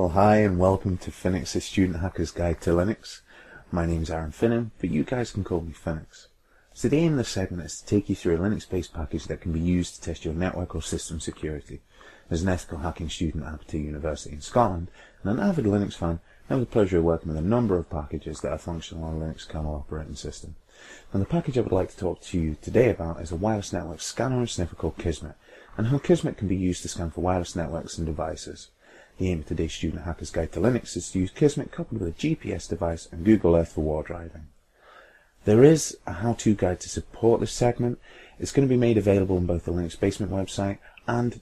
Well, hi and welcome to Phoenix's Student Hacker's Guide to Linux. My name's Aaron Finnan, but you guys can call me Phoenix. So the aim of this segment is to take you through a Linux-based package that can be used to test your network or system security. As an ethical hacking student at Aberdeen University in Scotland, and an avid Linux fan, I have the pleasure of working with a number of packages that are functional on a Linux kernel operating system. And the package I would like to talk to you today about is a wireless network scanner and sniffer called Kismet, and how Kismet can be used to scan for wireless networks and devices. The aim of today's Student Hacker's Guide to Linux is to use Kismet coupled with a GPS device and Google Earth for war driving. There is a how-to guide to support this segment. It's going to be made available on both the Linux Basement website and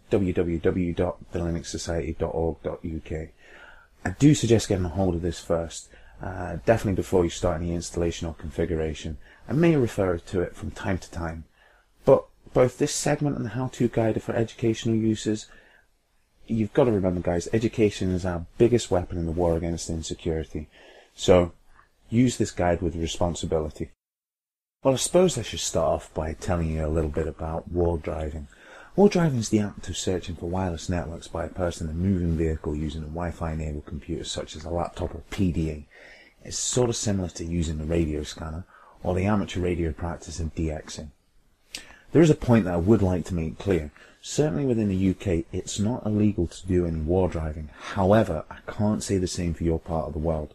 www.thelinuxsociety.org.uk. I do suggest getting a hold of this first, definitely before you start any installation or configuration. I may refer to it from time to time, but both this segment and the how-to guide are for educational uses. You've got to remember, guys, education is our biggest weapon in the war against insecurity. So, use this guide with responsibility. Well, I suppose I should start off by telling you a little bit about war driving. War driving is the act of searching for wireless networks by a person in a moving vehicle using a Wi-Fi enabled computer such as a laptop or PDA. It's sort of similar to using a radio scanner or the amateur radio practice of DXing. There is a point that I would like to make clear. Certainly within the UK, it's not illegal to do any war driving. However, I can't say the same for your part of the world.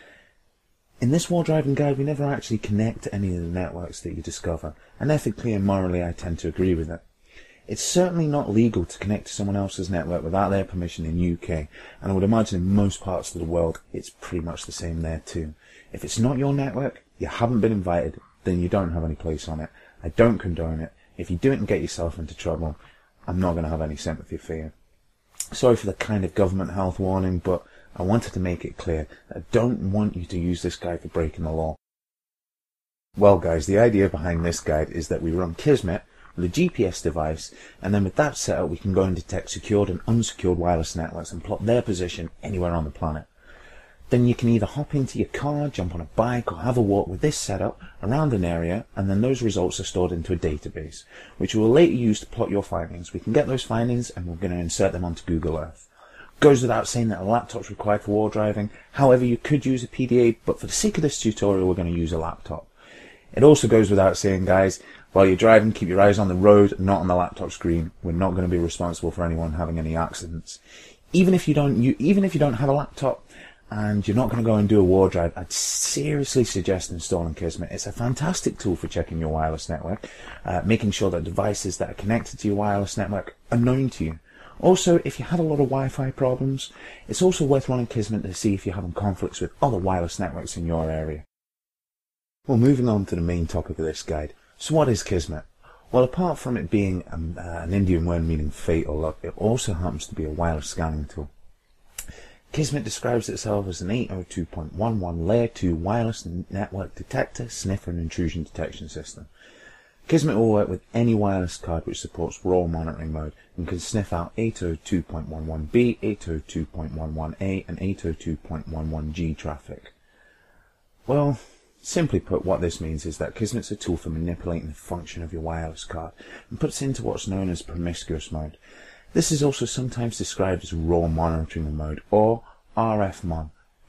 In this war driving guide, we never actually connect to any of the networks that you discover, and ethically and morally I tend to agree with it. It's certainly not legal to connect to someone else's network without their permission in UK, and I would imagine in most parts of the world it's pretty much the same there too. If it's not your network, you haven't been invited, then you don't have any place on it. I don't condone it. If you do it and get yourself into trouble, I'm not going to have any sympathy for you. Sorry for the kind of government health warning, but I wanted to make it clear that I don't want you to use this guide for breaking the law. Well guys, the idea behind this guide is that we run Kismet with a GPS device, and then with that setup we can go and detect secured and unsecured wireless networks and plot their position anywhere on the planet. Then you can either hop into your car, jump on a bike, or have a walk with this setup around an area, and then those results are stored into a database, which we will later use to plot your findings. We can get those findings and we're going to insert them onto Google Earth. Goes without saying that a laptop's required for war driving. However, you could use a PDA, but for the sake of this tutorial, we're going to use a laptop. It also goes without saying, guys, while you're driving, keep your eyes on the road, not on the laptop screen. We're not going to be responsible for anyone having any accidents. Even if you don't have a laptop, and you're not going to go and do a war drive, I'd seriously suggest installing Kismet. It's a fantastic tool for checking your wireless network, making sure that devices that are connected to your wireless network are known to you. Also, if you have a lot of Wi-Fi problems, it's also worth running Kismet to see if you're having conflicts with other wireless networks in your area. Well, moving on to the main topic of this guide. So what is Kismet? Well, apart from it being an Indian word meaning fate or luck, it also happens to be a wireless scanning tool. Kismet describes itself as an 802.11 Layer 2 wireless network detector, sniffer and intrusion detection system. Kismet will work with any wireless card which supports RAW monitoring mode and can sniff out 802.11b, 802.11a and 802.11g traffic. Well, simply put, what this means is that Kismet's a tool for manipulating the function of your wireless card and puts it into what's known as promiscuous mode. This is also sometimes described as raw monitoring mode, or RFMON,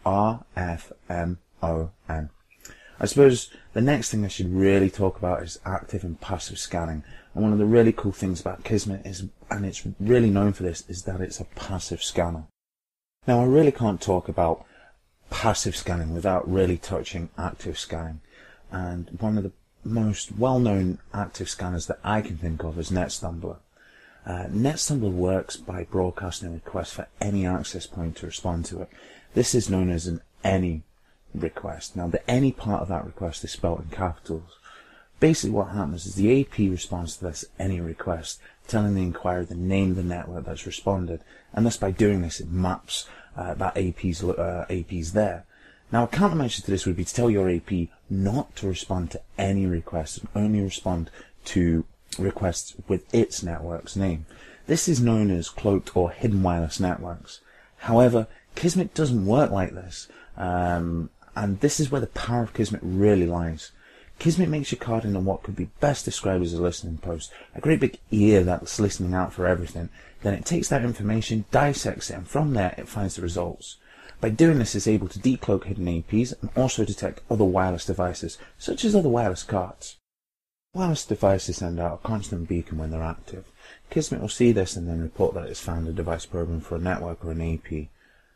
RFMON. I suppose the next thing I should really talk about is active and passive scanning. And one of the really cool things about Kismet is, and it's really known for this, is that it's a passive scanner. Now, I really can't talk about passive scanning without really touching active scanning. And one of the most well-known active scanners that I can think of is NetStumbler. NetStumbler works by broadcasting a request for any access point to respond to it. This is known as an any request. Now, the any part of that request is spelled in capitals. Basically what happens is the AP responds to this any request, telling the inquirer the name of the network that's responded, and thus by doing this it maps that AP's there. Now, a countermeasure to this would be to tell your AP not to respond to any requests and only respond to requests with its network's name. This is known as cloaked or hidden wireless networks. However, Kismet doesn't work like this, and this is where the power of Kismet really lies. Kismet makes your card into what could be best described as a listening post, a great big ear that's listening out for everything. Then it takes that information, dissects it, and from there it finds the results. By doing this, it's able to decloak hidden APs and also detect other wireless devices, such as other wireless cards. Wireless devices send out a constant beacon when they're active. Kismet will see this and then report that it's found a device programmed for a network or an AP.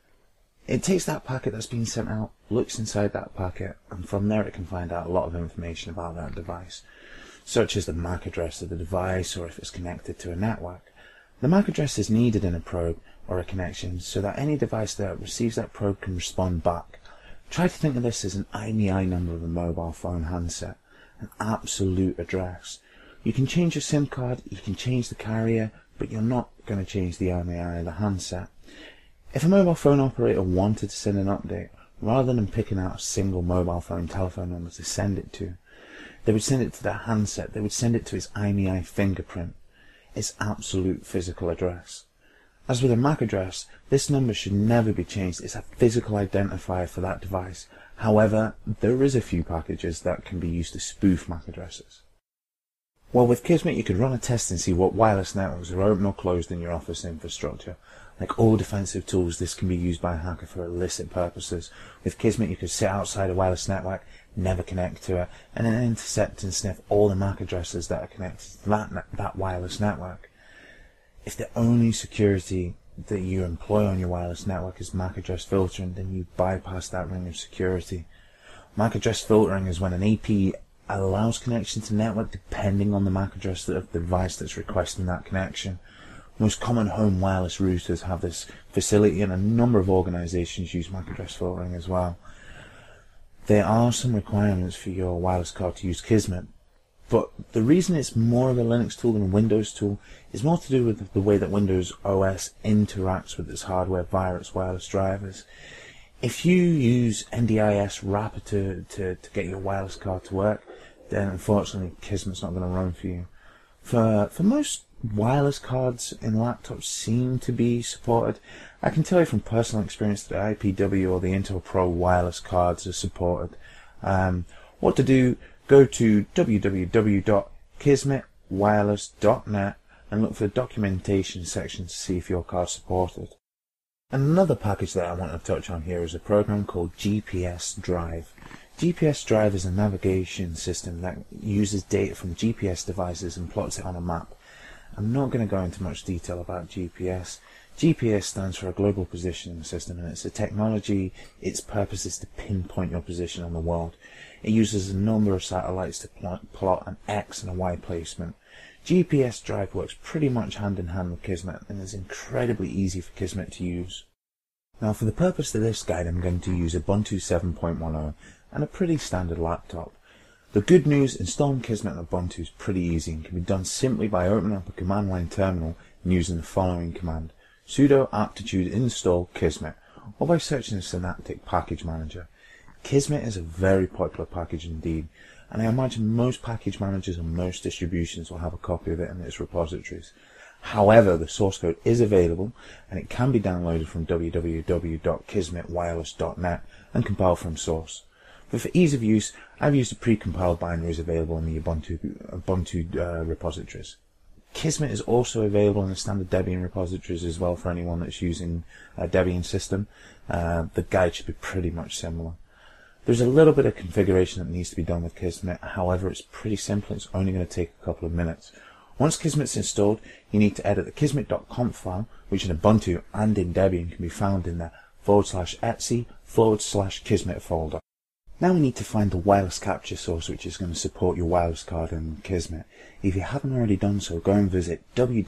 It takes that packet that's been sent out, looks inside that packet, and from there it can find out a lot of information about that device, such as the MAC address of the device or if it's connected to a network. The MAC address is needed in a probe or a connection so that any device that receives that probe can respond back. Try to think of this as an IMEI number of a mobile phone handset, an absolute address. You can change your SIM card, you can change the carrier, but you're not going to change the IMEI of the handset. If a mobile phone operator wanted to send an update, rather than picking out a single mobile phone telephone number to send it to, they would send it to their handset, they would send it to its IMEI fingerprint, its absolute physical address. As with a MAC address, this number should never be changed. It's a physical identifier for that device. However, there is a few packages that can be used to spoof MAC addresses. Well, with Kismet you could run a test and see what wireless networks are open or closed in your office infrastructure. Like all defensive tools, this can be used by a hacker for illicit purposes. With Kismet you could sit outside a wireless network, never connect to it, and then intercept and sniff all the MAC addresses that are connected to that wireless network. If the only security that you employ on your wireless network is MAC address filtering, then you bypass that ring of security. MAC address filtering is when an AP allows connection to network depending on the MAC address of the device that's requesting that connection. Most common home wireless routers have this facility, and a number of organizations use MAC address filtering as well. There are some requirements for your wireless card to use Kismet, but the reason it's more of a Linux tool than a Windows tool is more to do with the way that Windows OS interacts with its hardware via its wireless drivers. If you use NDIS wrapper to get your wireless card to work, then unfortunately Kismet's not going to run for you. For most wireless cards in laptops seem to be supported. I can tell you from personal experience that the IPW or the Intel Pro wireless cards are supported. What to do? Go to www.kismetwireless.net and look for the documentation section to see if your card's supported. Another package that I want to touch on here is a program called GPS Drive. GPS Drive is a navigation system that uses data from GPS devices and plots it on a map. I'm not going to go into much detail about GPS. GPS stands for a global positioning system, and it's a technology. Its purpose is to pinpoint your position on the world. It uses a number of satellites to plot an X and a Y placement. GPS Drive works pretty much hand in hand with Kismet and is incredibly easy for Kismet to use. Now, for the purpose of this guide, I'm going to use Ubuntu 7.10 and a pretty standard laptop. The good news, installing Kismet on Ubuntu is pretty easy and can be done simply by opening up a command line terminal and using the following command: sudo aptitude install Kismet, or by searching the Synaptic Package Manager. Kismet is a very popular package indeed, and I imagine most package managers on most distributions will have a copy of it in its repositories. However, the source code is available and it can be downloaded from www.kismetwireless.net and compiled from source. But for ease of use, I've used the pre-compiled binaries available in the Ubuntu repositories. Kismet is also available in the standard Debian repositories as well for anyone that's using a Debian system. The guide should be pretty much similar. There's a little bit of configuration that needs to be done with Kismet, however it's pretty simple, it's only going to take a couple of minutes. Once Kismet's installed, you need to edit the kismet.conf file, which in Ubuntu and in Debian can be found in the /etc/Kismet folder. Now we need to find the wireless capture source which is going to support your wireless card in Kismet. If you haven't already done so, go and visit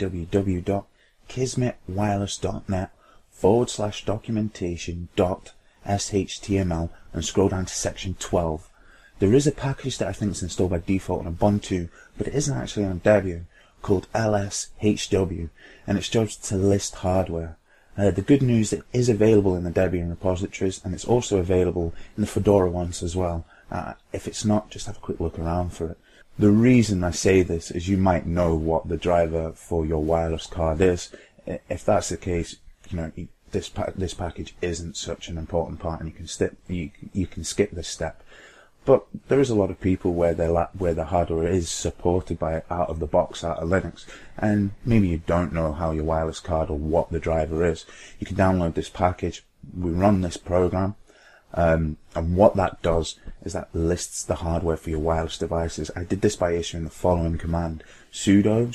www.kismetwireless.net/documentation.shtml and scroll down to section 12. There is a package that I think is installed by default on Ubuntu, but it isn't actually on Debian, called lshw, and its job is to list hardware. The good news, it is available in the Debian repositories, and it's also available in the Fedora ones as well. If it's not, just have a quick look around for it. The reason I say this is you might know what the driver for your wireless card is. If that's the case, you know, this package isn't such an important part, and you can skip this step. but there is a lot of people where the hardware is supported by out of the box out of Linux, and maybe you don't know how your wireless card or what the driver is. You can download this package. We run this program, and what that does is that lists the hardware for your wireless devices. I did this by issuing the following command: sudo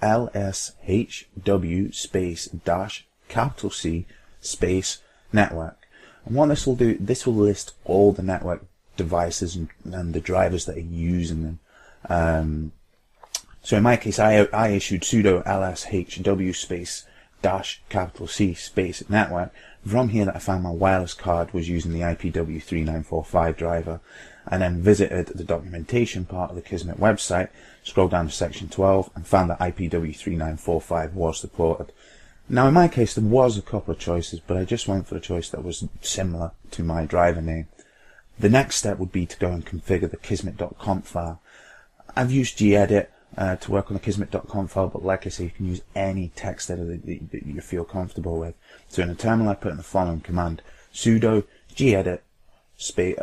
lshw space dash capital C space network. And what this will do, this will list all the network devices and the drivers that are using them. So in my case, I issued sudo lshw space dash capital C space network. From here that I found my wireless card was using the IPW3945 driver, and then visited the documentation part of the Kismet website, scrolled down to section 12 and found that IPW3945 was supported. Now in my case there was a couple of choices, but I just went for the choice that was similar to my driver name. The next step would be to go and configure the kismet.conf file. I've used gedit to work on the kismet.conf file, but like I say, you can use any text editor that you feel comfortable with. So in the terminal I put in the following command: sudo gedit space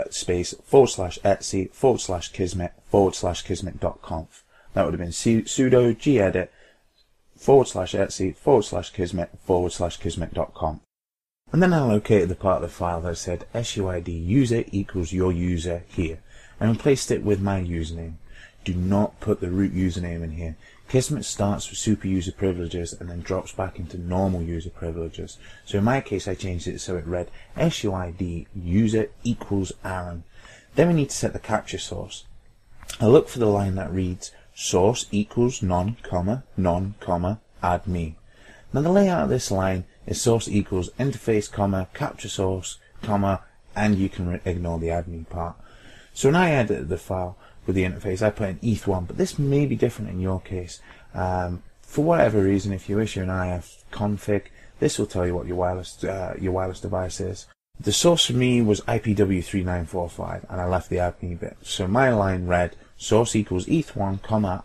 /etc/kismet /kismet.conf. That would have been sudo gedit /etc/kismet /kismet.conf. And then I located the part of the file that said SUID user equals your user here, and replaced it with my username. Do not put the root username in here. Kismet starts with super user privileges and then drops back into normal user privileges. So in my case I changed it so it read SUID user equals Aaron. Then we need to set the capture source. I look for the line that reads source equals non, add me. Now the layout of this line is source equals interface, capture source, and you can ignore the add me part. So when I edited the file with the interface, I put in ETH1, but this may be different in your case. For whatever reason, if you issue an IF config, this will tell you what your wireless device is. The source for me was IPW3945, and I left the add me bit. So my line read source equals ETH1,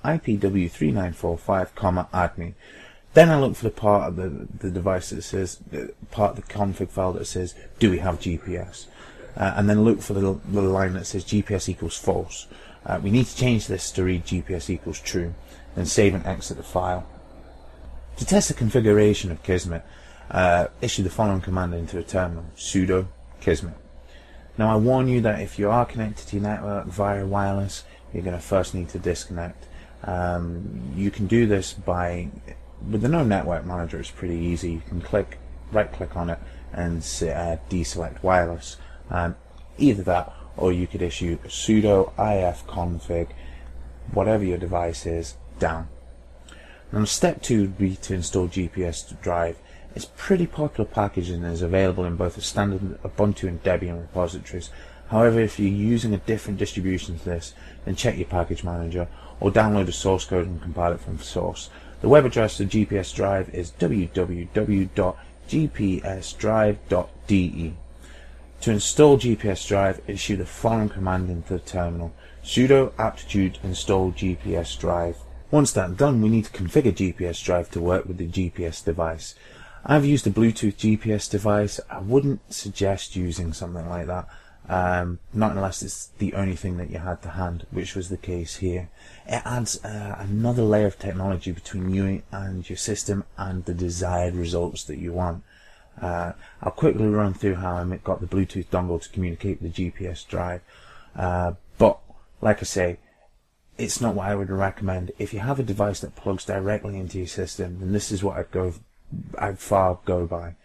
IPW3945, add me. Then I look for the part of the device that says, part of the config file that says, do we have GPS? And then look for the line that says GPS equals false. We need to change this to read GPS equals true, then save and exit the file. To test the configuration of Kismet, issue the following command into a terminal: sudo Kismet. Now I warn you that if you are connected to your network via wireless, you're going to first need to disconnect. You can do this with the No Network Manager. It's pretty easy. You can right click on it and deselect wireless. Either that, or you could issue sudo ifconfig whatever your device is down. Now step 2 would be to install GPS Drive. It's a pretty popular package and is available in both the standard Ubuntu and Debian repositories. However, if you're using a different distribution to this, then check your package manager or download the source code and compile it from source. The web address of GPS Drive is www.gpsdrive.de. To install GPS Drive, issue the following command into the terminal: sudo aptitude install GPS Drive. Once that's done, we need to configure GPS Drive to work with the GPS device. I've used a Bluetooth GPS device. I wouldn't suggest using something like that, not unless it's the only thing that you had to hand, which was the case here. It adds another layer of technology between you and your system and the desired results that you want. I'll quickly run through how I got the Bluetooth dongle to communicate with the GPS Drive, but like I say, it's not what I would recommend. If you have a device that plugs directly into your system, then this is what I'd far go by.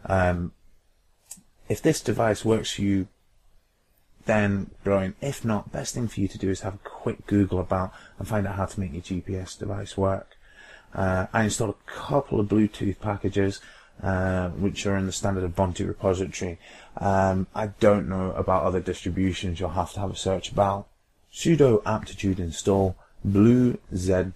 If this device works for you, then brilliant. If not, best thing for you to do is have a quick Google about and find out how to make your GPS device work. I installed a couple of Bluetooth packages which are in the standard Ubuntu repository. I don't know about other distributions. You'll have to have a search about. Sudo aptitude install bluez-pin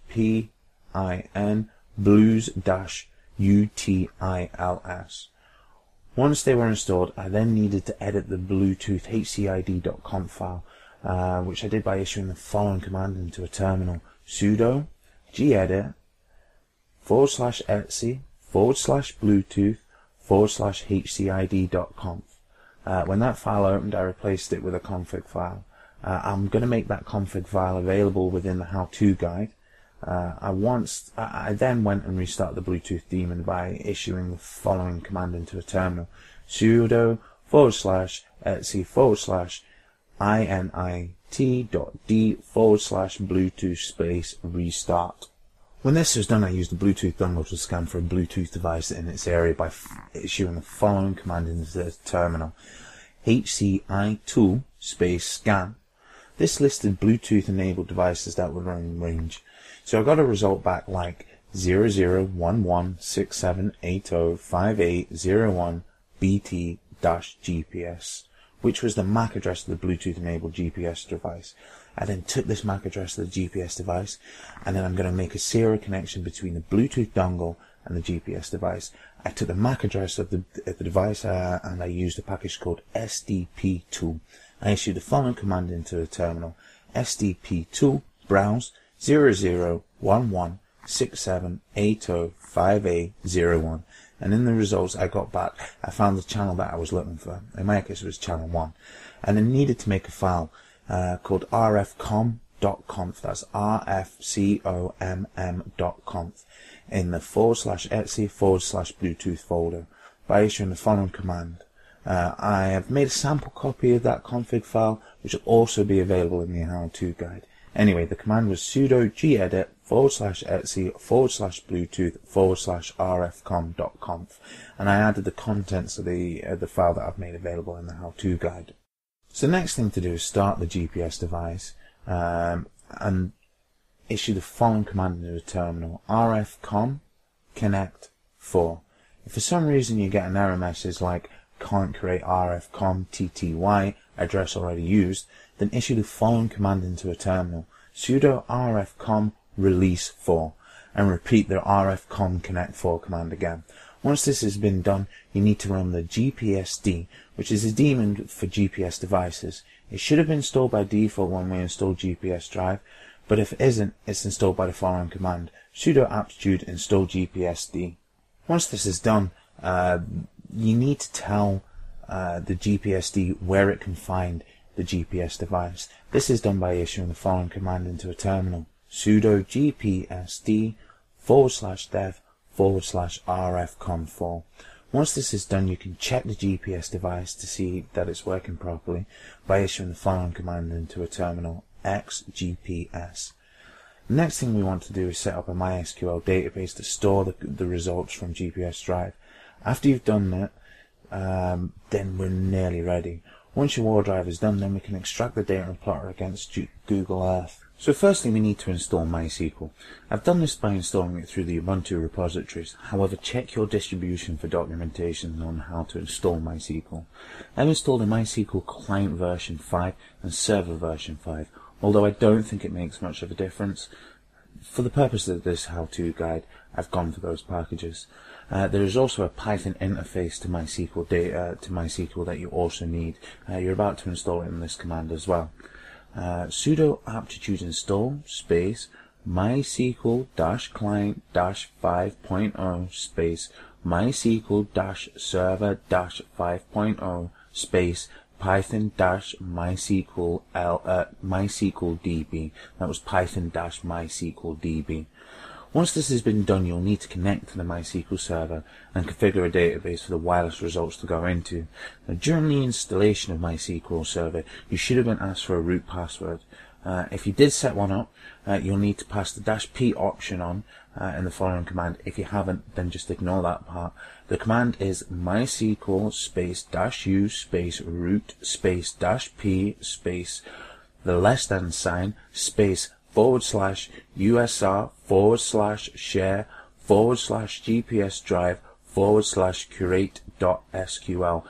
blues-utils. Once they were installed, I then needed to edit the Bluetooth hcid.conf file, which I did by issuing the following command into a terminal: sudo gedit /etc/bluetooth/hcid.conf. When that file opened, I replaced it with a config file. I'm going to make that config file available within the how-to guide. I then went and restarted the Bluetooth daemon by issuing the following command into a terminal: sudo /etc/init.d/bluetooth restart. When this was done, I used the Bluetooth dongle to scan for a Bluetooth device in its area by issuing the following command into the terminal: hci2 scan. This listed Bluetooth enabled devices that were in range. So I got a result back like 001167805801 BT-GPS, which was the MAC address of the Bluetooth enabled GPS device. I then took this MAC address of the GPS device, and then I'm going to make a serial connection between the Bluetooth dongle and the GPS device. I took the MAC address of the device and I used a package called SDP2. I issued the following command into the terminal: SDP2 browse 001167805801, and in the results I got back, I found the channel that I was looking for. In my case it was channel 1, and I needed to make a file called rfcom.conf. That's rfcom.conf in the /etc/Bluetooth folder by issuing the following command. I have made a sample copy of that config file, which will also be available in the how-to guide. Anyway, the command was sudo gedit /etc/Bluetooth/rfcom.conf, and I added the contents of the file that I've made available in the how-to guide. So the next thing to do is start the GPS device and issue the following command into the terminal: rfcom connect 4. If for some reason you get an error message like can't create rfcom tty address already used, then issue the following command into a terminal: sudo rfcom release 4, and repeat the rfcom connect 4 command again. Once this has been done, you need to run the GPSD, which is a daemon for GPS devices. It should have been installed by default when we installed GPS Drive, but if it isn't, it's installed by the following command: sudo aptitude install GPSD. Once this is done, you need to tell the GPSD where it can find the GPS device. This is done by issuing the following command into a terminal: sudo gpsd /dev/rfcom4. Once this is done, you can check the GPS device to see that it's working properly by issuing the following command into a terminal: xgps. The next thing we want to do is set up a MySQL database to store the results from GPS Drive. After you've done that, then we're nearly ready. Once your war drive is done, then we can extract the data and plot it against Google Earth. So firstly, we need to install MySQL. I've done this by installing it through the Ubuntu repositories. However, check your distribution for documentation on how to install MySQL. I've installed a MySQL client version 5 and server version 5, although I don't think it makes much of a difference. For the purpose of this how-to guide, I've gone for those packages. There is also a Python interface to MySQL that you also need. You're about to install it in this command as well. Sudo aptitude install space MySQL-client-5.0 space MySQL-server-5.0 space Python-MySQLDB. That was Python-MySQLDB. Once this has been done, you'll need to connect to the MySQL server and configure a database for the wireless results to go into. Now, during the installation of MySQL server, you should have been asked for a root password. If you did set one up, you'll need to pass the -p option on in the following command. If you haven't, then just ignore that part. The command is MySQL space -u space root space -p space the less than sign space /usr/share/GPS drive /curate.sql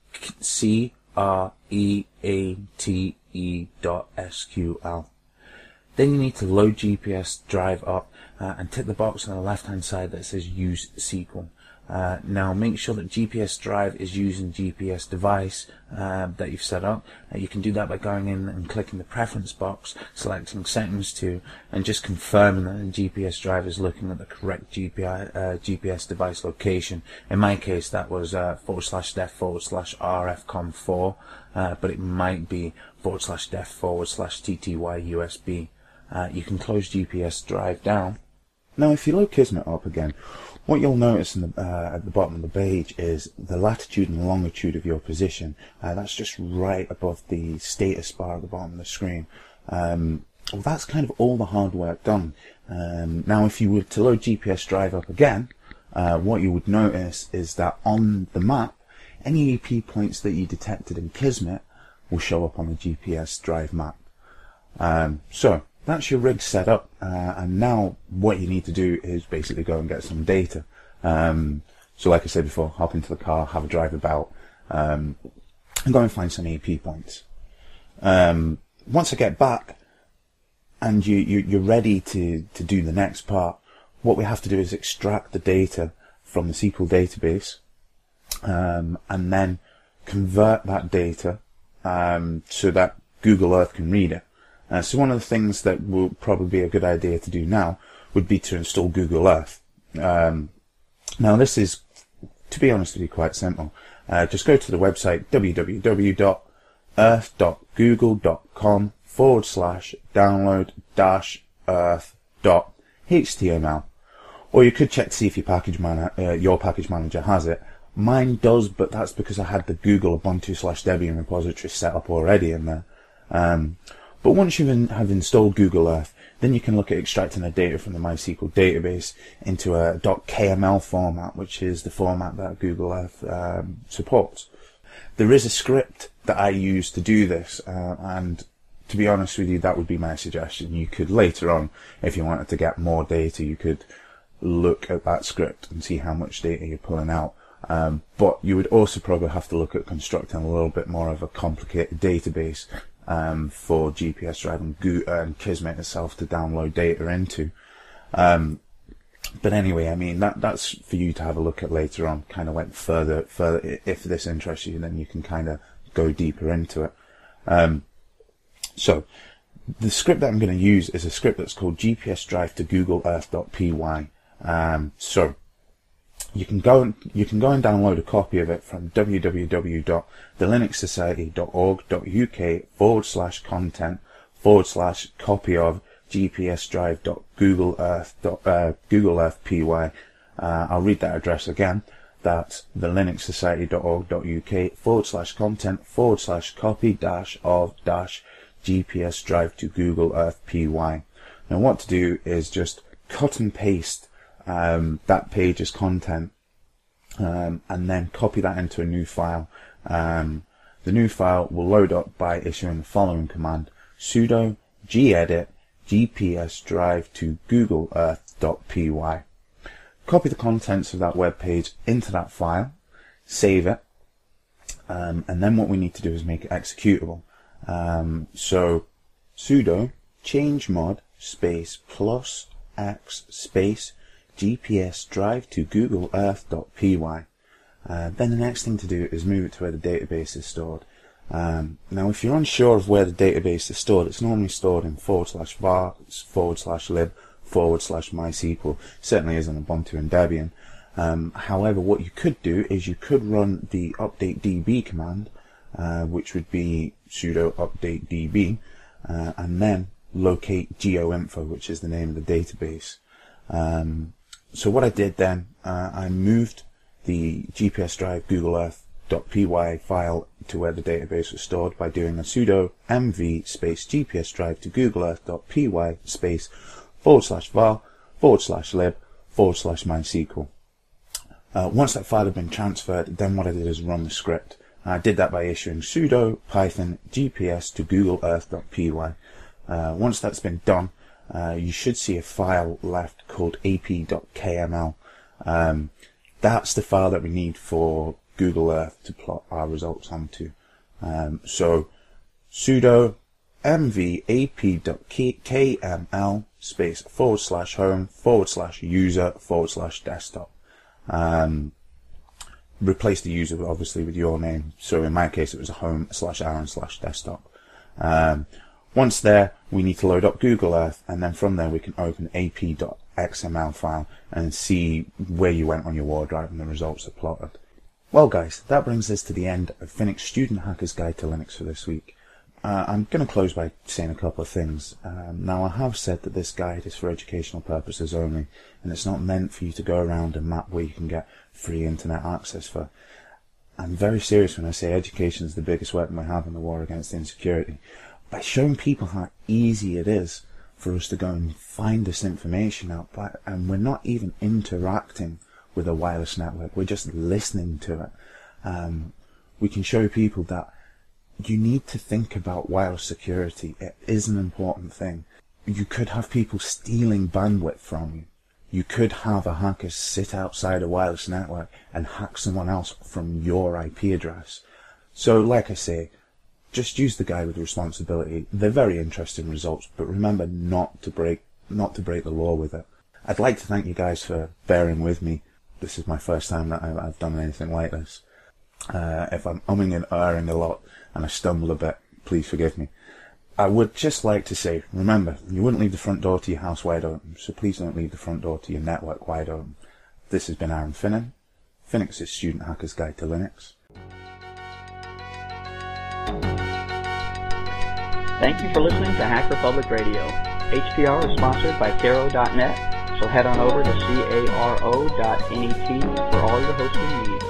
create.sql. Then you need to load GPS Drive up and tick the box on the left hand side that says use SQL. Now make sure that GPS Drive is using GPS device that you've set up. You can do that by going in and clicking the preference box, selecting settings to, and just confirming that the GPS Drive is looking at the correct GPS device location. In my case that was /def/RFCOM4, but it might be /def/TTY USB. You can close GPS Drive down. Now if you load Kismet up again, what you'll notice in at the bottom of the page is the latitude and longitude of your position. That's just right above the status bar at the bottom of the screen. Well, that's kind of all the hard work done. Now if you were to load GPS Drive up again, what you would notice is that on the map, any EP points that you detected in Kismet will show up on the GPS Drive map. So that's your rig set up, and now what you need to do is basically go and get some data. So like I said before, hop into the car, have a drive about, and go and find some EP points. Once I get back and you're ready to do the next part, what we have to do is extract the data from the SQL database, and then convert that data so that Google Earth can read it. So one of the things that will probably be a good idea to do now would be to install Google Earth. Now this is, to be honest with you, quite simple. Just go to the website www.earth.google.com/download-earth.html, or you could check to see if your package manager has it. Mine does, but that's because I had the Google Ubuntu/Debian repository set up already in there. But once you have installed Google Earth, then you can look at extracting the data from the MySQL database into a .kml format, which is the format that Google Earth supports. There is a script that I use to do this, and to be honest with you, that would be my suggestion. You could later on, if you wanted to get more data, you could look at that script and see how much data you're pulling out. But you would also probably have to look at constructing a little bit more of a complicated database for GPS Drive and Kismet itself to download data into. But anyway, I mean, that's for you to have a look at later on, kind of went further, if this interests you, then you can kind of go deeper into it. So the script that I'm going to use is a script that's called GPS Drive to Google Earth.py. So you can go and download a copy of it from www.thelinuxsociety.org.uk/content/copy of gpsdrive.google-earth.py. I'll read that address again. That's thelinuxsociety.org.uk/content/copy-of-GPS Drive to Google Earth PY. Now what to do is just cut and paste that page's content, and then copy that into a new file. The new file will load up by issuing the following command: sudo gedit gps drive to Google Earth.py. Copy the contents of that web page into that file, save it, and then what we need to do is make it executable. So sudo changemod space plus x space GPS Drive to Google Earth.py. Then the next thing to do is move it to where the database is stored. Now if you're unsure of where the database is stored, it's normally stored in /var/lib/mysql. Certainly is on Ubuntu and Debian. However, what you could do is you could run the updatedb command, which would be sudo updatedb, and then locate geoinfo, which is the name of the database. So what I did then, I moved the GPS Drive Google Earth.py file to where the database was stored by doing a sudo mv space GPS Drive to Google Earth.py space /var/lib/mysql. Once that file had been transferred, then what I did is run the script. I did that by issuing sudo python gps to Google Earth.py. Once that's been done, you should see a file left called ap.kml. That's the file that we need for Google Earth to plot our results onto. So sudo mv ap.kml space /home/user/desktop. Replace the user obviously with your name. So in my case, it was home/Aaron/desktop. Once there, we need to load up Google Earth, and then from there we can open ap.xml file and see where you went on your war drive and the results are plotted. Well guys, that brings us to the end of Phoenix Student Hacker's Guide to Linux for this week. I'm going to close by saying a couple of things. Now, I have said that this guide is for educational purposes only, and it's not meant for you to go around and map where you can get free internet access for. I'm very serious when I say education is the biggest weapon we have in the war against insecurity. By showing people how easy it is for us to go and find this information out, and we're not even interacting with a wireless network, we're just listening to it. We can show people that you need to think about wireless security. It is an important thing. You could have people stealing bandwidth from you. You could have a hacker sit outside a wireless network and hack someone else from your IP address. So, like I say, just use the guide with responsibility. They're very interesting results, but remember not to break the law with it. I'd like to thank you guys for bearing with me. This is my first time that I've done anything like this. If I'm umming and erring a lot and I stumble a bit, please forgive me. I would just like to say, remember, you wouldn't leave the front door to your house wide open, so please don't leave the front door to your network wide open. This has been Aaron Finnan, Phoenix's Student Hacker's Guide to Linux. Thank you for listening to Hack Republic Radio. HPR is sponsored by Caro.net, so head on over to caro.net for all your hosting needs.